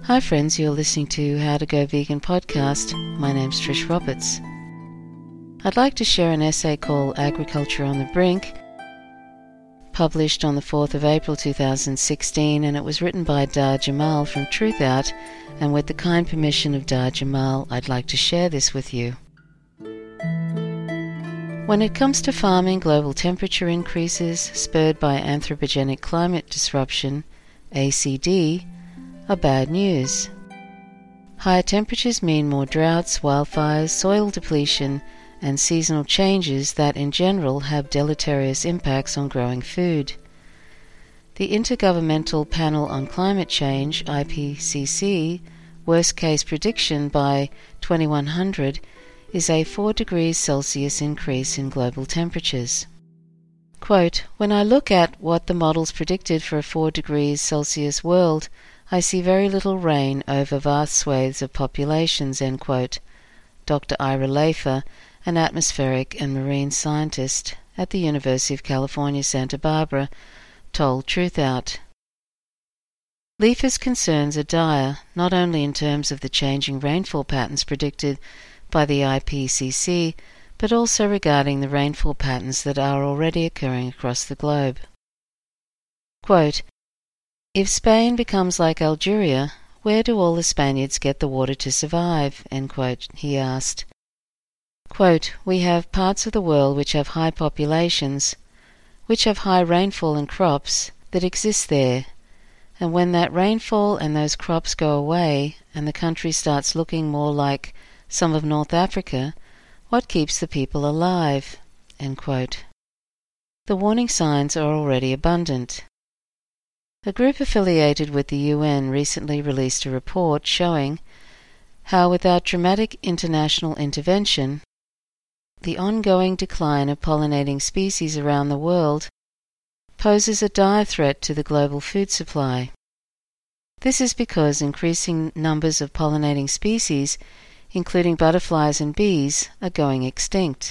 Hi friends, you're listening to How to Go Vegan podcast. My name's Trish Roberts. I'd like to share an essay called Agriculture on the Brink, published on the 4th of April 2016, and it was written by Dar Jamal from Truthout, and with the kind permission of Dar Jamal, I'd like to share this with you. When it comes to farming, global temperature increases spurred by anthropogenic climate disruption, ACD, are bad news. Higher temperatures mean more droughts, wildfires, soil depletion, and seasonal changes that in general have deleterious impacts on growing food. The Intergovernmental Panel on Climate Change, IPCC, worst-case prediction by 2100 is a 4 degrees Celsius increase in global temperatures. Quote, "When I look at what the models predicted for a 4 degrees Celsius world, I see very little rain over vast swathes of populations," end quote. Dr. Ira Lafer, an atmospheric and marine scientist at the University of California, Santa Barbara, told Truthout. Lafer's concerns are dire, not only in terms of the changing rainfall patterns predicted by the IPCC, but also regarding the rainfall patterns that are already occurring across the globe. Quote, "If Spain becomes like Algeria, where do all the Spaniards get the water to survive?" End quote, he asked. Quote, "We have parts of the world which have high populations, which have high rainfall and crops that exist there, and when that rainfall and those crops go away and the country starts looking more like some of North Africa, what keeps the people alive?" End quote. The warning signs are already abundant. A group affiliated with the UN recently released a report showing how, without dramatic international intervention, the ongoing decline of pollinating species around the world poses a dire threat to the global food supply. This is because increasing numbers of pollinating species, including butterflies and bees, are going extinct.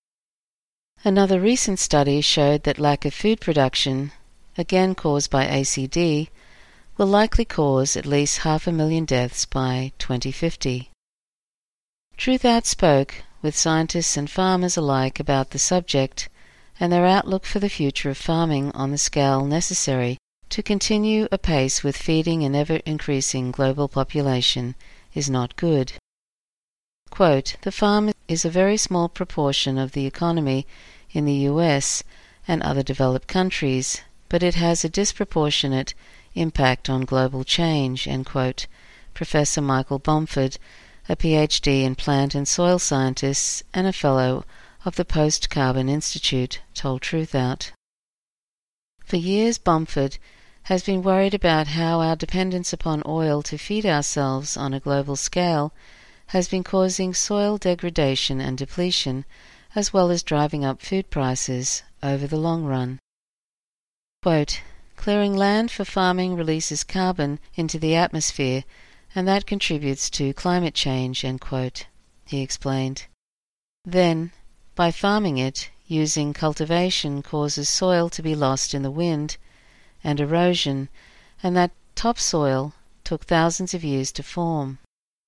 Another recent study showed that lack of food production, again caused by ACD, will likely cause at least 500,000 deaths by 2050. Truthout spoke with scientists and farmers alike about the subject and their outlook for the future of farming on the scale necessary to continue apace with feeding an ever-increasing global population is not good. Quote, "The farm is a very small proportion of the economy in the US and other developed countries, but it has a disproportionate impact on global change," end quote. Professor Michael Bomford, a PhD in plant and soil scientists and a fellow of the Post-Carbon Institute, told Truthout. For years, Bomford has been worried about how our dependence upon oil to feed ourselves on a global scale has been causing soil degradation and depletion, as well as driving up food prices over the long run. Quote, "Clearing land for farming releases carbon into the atmosphere, and that contributes to climate change," end quote, he explained. Then, by farming it, using cultivation causes soil to be lost in the wind and erosion, and that topsoil took thousands of years to form.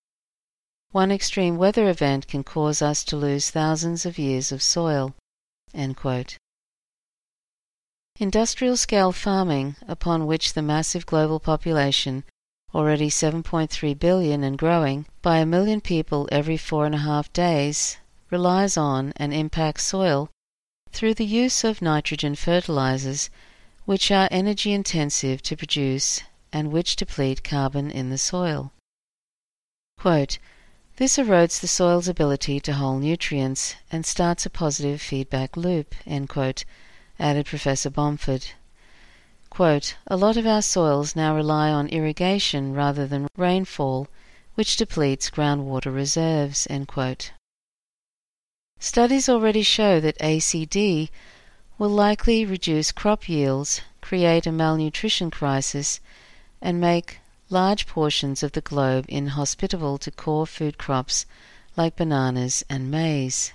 One extreme weather event can cause us to lose thousands of years of soil," end quote. Industrial-scale farming, upon which the massive global population, already 7.3 billion and growing by 1 million people every 4.5 days, relies on and impacts soil through the use of nitrogen fertilizers, which are energy-intensive to produce and which deplete carbon in the soil. Quote, "This erodes the soil's ability to hold nutrients and starts a positive feedback loop," end quote, added Professor Bomford. Quote, "A lot of our soils now rely on irrigation rather than rainfall, which depletes groundwater reserves," end quote. Studies already show that ACD will likely reduce crop yields, create a malnutrition crisis, and make large portions of the globe inhospitable to core food crops like bananas and maize.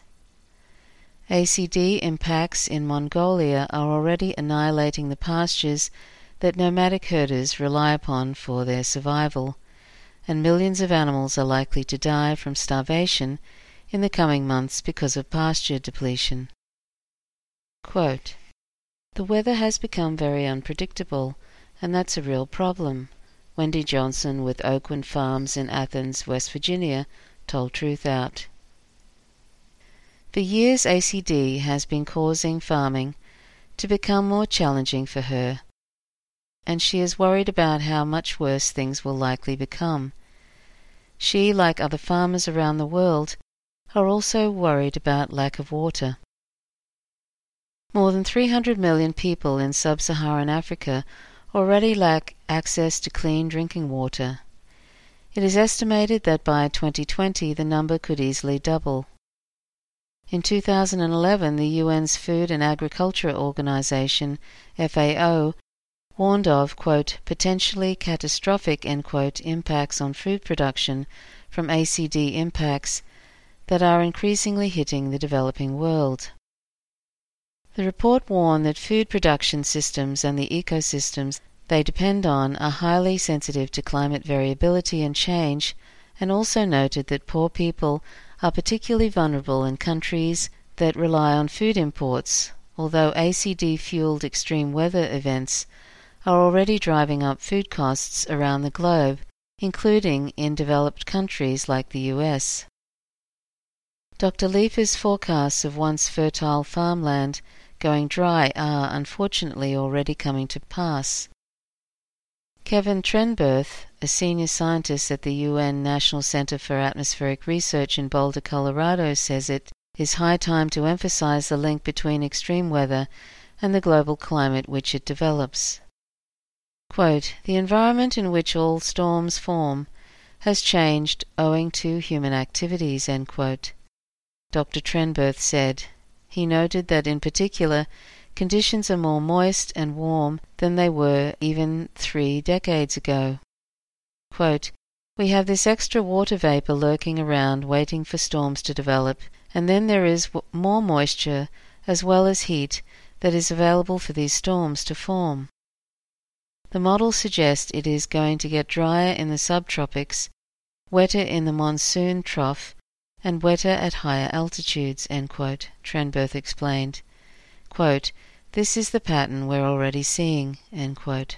ACD impacts in Mongolia are already annihilating the pastures that nomadic herders rely upon for their survival, and millions of animals are likely to die from starvation in the coming months because of pasture depletion. Quote, "The weather has become very unpredictable, and that's a real problem," Wendy Johnson with Oakwind Farms in Athens, West Virginia, told Truthout. For years ACD has been causing farming to become more challenging for her, and she is worried about how much worse things will likely become. She, like other farmers around the world, are also worried about lack of water. More than 300 million people in sub-Saharan Africa already lack access to clean drinking water. It is estimated that by 2020 the number could easily double. In 2011, the UN's Food and Agriculture Organization, FAO, warned of, quote, "potentially catastrophic," end quote, impacts on food production from ACD impacts that are increasingly hitting the developing world. The report warned that food production systems and the ecosystems they depend on are highly sensitive to climate variability and change, and also noted that poor people are particularly vulnerable in countries that rely on food imports, although ACD-fueled extreme weather events are already driving up food costs around the globe, including in developed countries like the US. Dr. Leifer's forecasts of once fertile farmland going dry are unfortunately already coming to pass. Kevin Trenberth, a senior scientist at the UN National Center for Atmospheric Research in Boulder, Colorado, says it is high time to emphasize the link between extreme weather and the global climate which it develops. Quote, "The environment in which all storms form has changed owing to human activities," end quote, Dr. Trenberth said. He noted that in particular, conditions are more moist and warm than they were even 3 decades ago. Quote, "We have this extra water vapor lurking around waiting for storms to develop, and then there is more moisture as well as heat that is available for these storms to form. The models suggest it is going to get drier in the subtropics, wetter in the monsoon trough, and wetter at higher altitudes," end quote, Trenberth explained. Quote, "This is the pattern we're already seeing," end quote.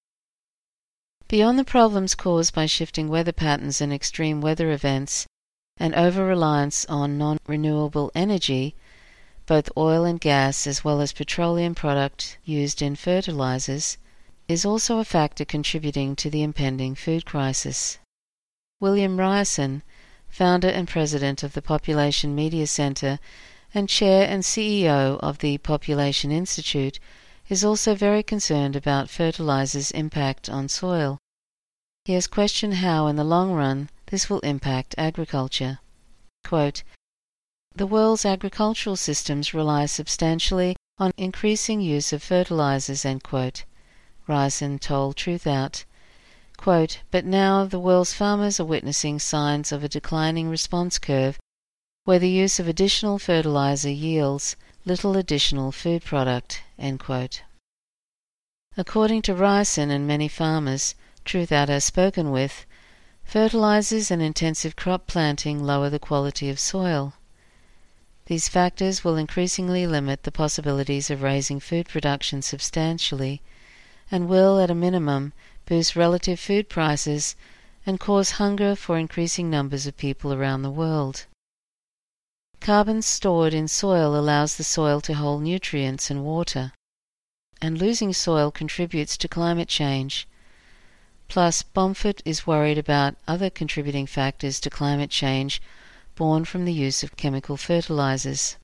Beyond the problems caused by shifting weather patterns and extreme weather events, and over-reliance on non-renewable energy, both oil and gas as well as petroleum product used in fertilizers, is also a factor contributing to the impending food crisis. William Ryerson, founder and president of the Population Media Center and chair and CEO of the Population Institute, is also very concerned about fertilizers' impact on soil. He has questioned how, in the long run, this will impact agriculture. Quote, "The world's agricultural systems rely substantially on increasing use of fertilizers," end quote, Ryerson told Truthout. Quote, "But now the world's farmers are witnessing signs of a declining response curve where the use of additional fertilizer yields little additional food product," end quote. According to Ryerson and many farmers Truthout has spoken with, fertilizers and intensive crop planting lower the quality of soil. These factors will increasingly limit the possibilities of raising food production substantially, and will, at a minimum, boost relative food prices and cause hunger for increasing numbers of people around the world. Carbon stored in soil allows the soil to hold nutrients and water, and losing soil contributes to climate change. Plus, Bomford is worried about other contributing factors to climate change born from the use of chemical fertilizers.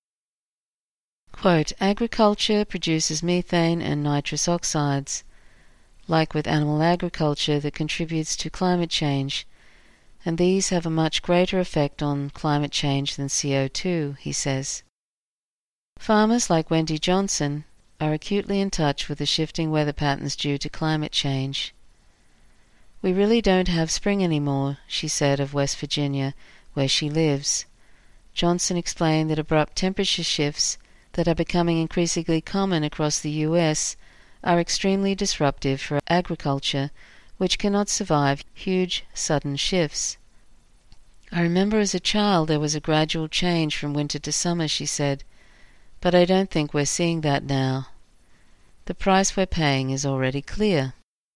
Quote, "Agriculture produces methane and nitrous oxides, like with animal agriculture, that contributes to climate change, and these have a much greater effect on climate change than CO2, he says. Farmers like Wendy Johnson are acutely in touch with the shifting weather patterns due to climate change. "We really don't have spring anymore," she said of West Virginia, where she lives. Johnson explained that abrupt temperature shifts that are becoming increasingly common across the U.S. are extremely disruptive for agriculture, which cannot survive huge sudden shifts. I remember as a child there was a gradual change from winter to summer, she said, but I don't think we're seeing that now. The price we're paying is already clear.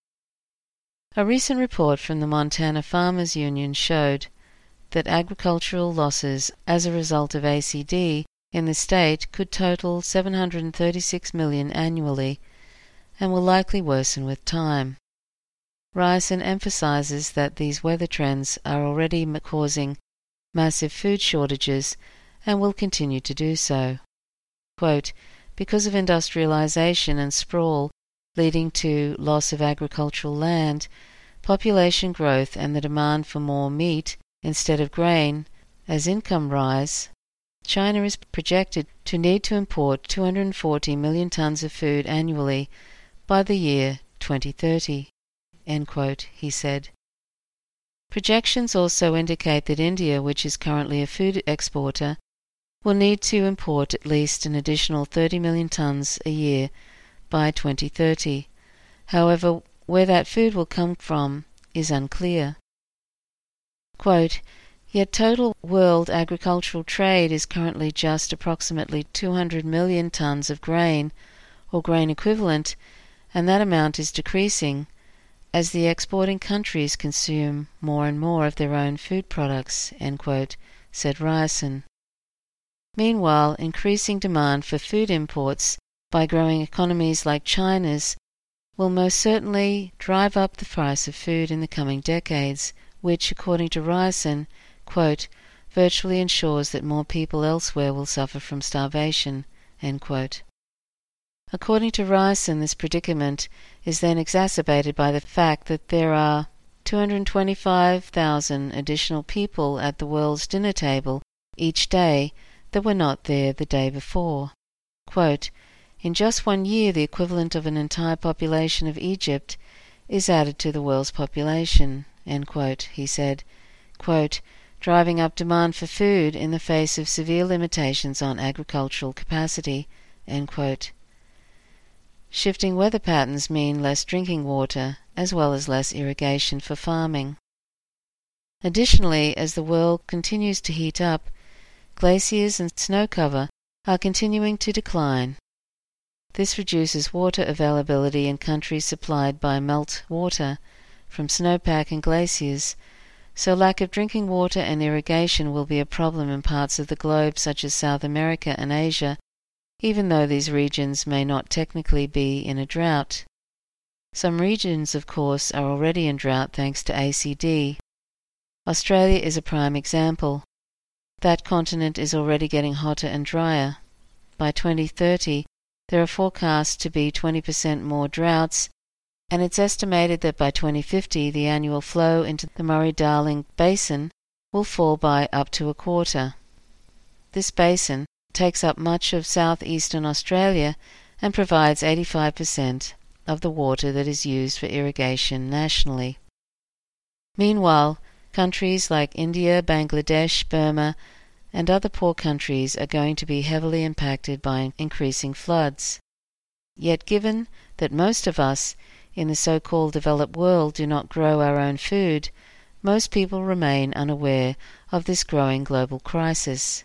A recent report from the Montana Farmers Union showed that agricultural losses as a result of ACD in the state could total $736 million annually and will likely worsen with time. Ryerson emphasizes that these weather trends are already causing massive food shortages and will continue to do so. Quote, because of industrialization and sprawl leading to loss of agricultural land, population growth and the demand for more meat instead of grain, as income rise, China is projected to need to import 240 million tons of food annually by the year 2030. End quote, he said. Projections also indicate that India, which is currently a food exporter, will need to import at least an additional 30 million tons a year by 2030. However, where that food will come from is unclear. Quote, yet total world agricultural trade is currently just approximately 200 million tons of grain, or grain equivalent, and that amount is decreasing as the exporting countries consume more and more of their own food products, end quote, said Ryerson. Meanwhile, increasing demand for food imports by growing economies like China's will most certainly drive up the price of food in the coming decades, which, according to Ryerson, quote, virtually ensures that more people elsewhere will suffer from starvation, end quote. According to Ryerson, this predicament is then exacerbated by the fact that there are 225,000 additional people at the world's dinner table each day that were not there the day before. Quote, in just 1 year, the equivalent of an entire population of Egypt is added to the world's population, end quote, he said, quote, driving up demand for food in the face of severe limitations on agricultural capacity, end quote. Shifting weather patterns mean less drinking water, as well as less irrigation for farming. Additionally, as the world continues to heat up, glaciers and snow cover are continuing to decline. This reduces water availability in countries supplied by melt water from snowpack and glaciers, so lack of drinking water and irrigation will be a problem in parts of the globe such as South America and Asia, even though these regions may not technically be in a drought. Some regions, of course, are already in drought thanks to ACD. Australia is a prime example. That continent is already getting hotter and drier. By 2030, there are forecast to be 20% more droughts, and it's estimated that by 2050 the annual flow into the Murray-Darling Basin will fall by up to a quarter. This basin takes up much of southeastern Australia and provides 85% of the water that is used for irrigation nationally. Meanwhile, countries like India, Bangladesh, Burma, and other poor countries are going to be heavily impacted by increasing floods. Yet given that most of us in the so-called developed world do not grow our own food, most people remain unaware of this growing global crisis.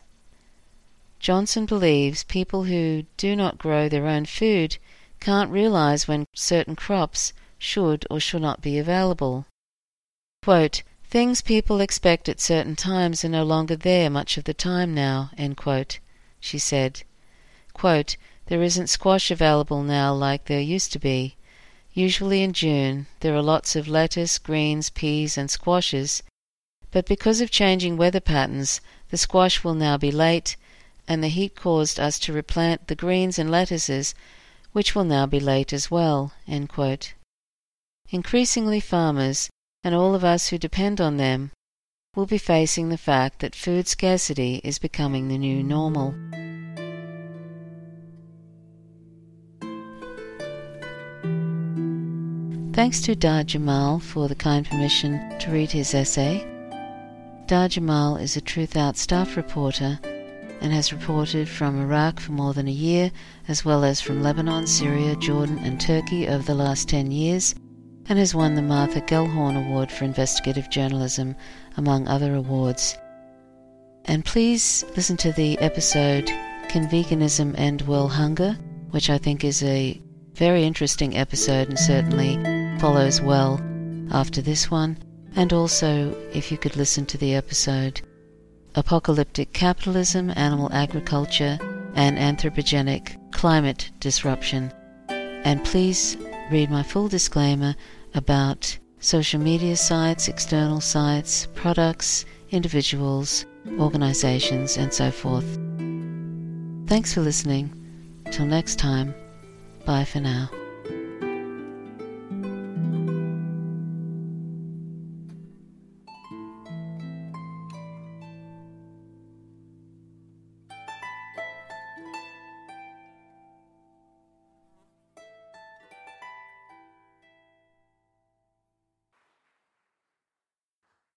Johnson believes people who do not grow their own food can't realize when certain crops should or should not be available. Quote, things people expect at certain times are no longer there much of the time now, end quote, she said. Quote, there isn't squash available now like there used to be. Usually in June there are lots of lettuce, greens, peas and squashes, but because of changing weather patterns, the squash will now be late, and the heat caused us to replant the greens and lettuces, which will now be late as well, end quote. Increasingly farmers, and all of us who depend on them, will be facing the fact that food scarcity is becoming the new normal. Thanks to Dar Jamal for the kind permission to read his essay. Dar Jamal is a Truth Out staff reporter and has reported from Iraq for more than a year, as well as from Lebanon, Syria, Jordan and Turkey over the last 10 years, and has won the Martha Gellhorn Award for Investigative Journalism, among other awards. And please listen to the episode Can Veganism End World Hunger?, which I think is a very interesting episode and certainly follows well after this one. And also, if you could listen to the episode Apocalyptic Capitalism, Animal Agriculture, and Anthropogenic Climate Disruption. And please read my full disclaimer about social media sites, external sites, products, individuals, organizations, and so forth. Thanks for listening. Till next time, bye for now.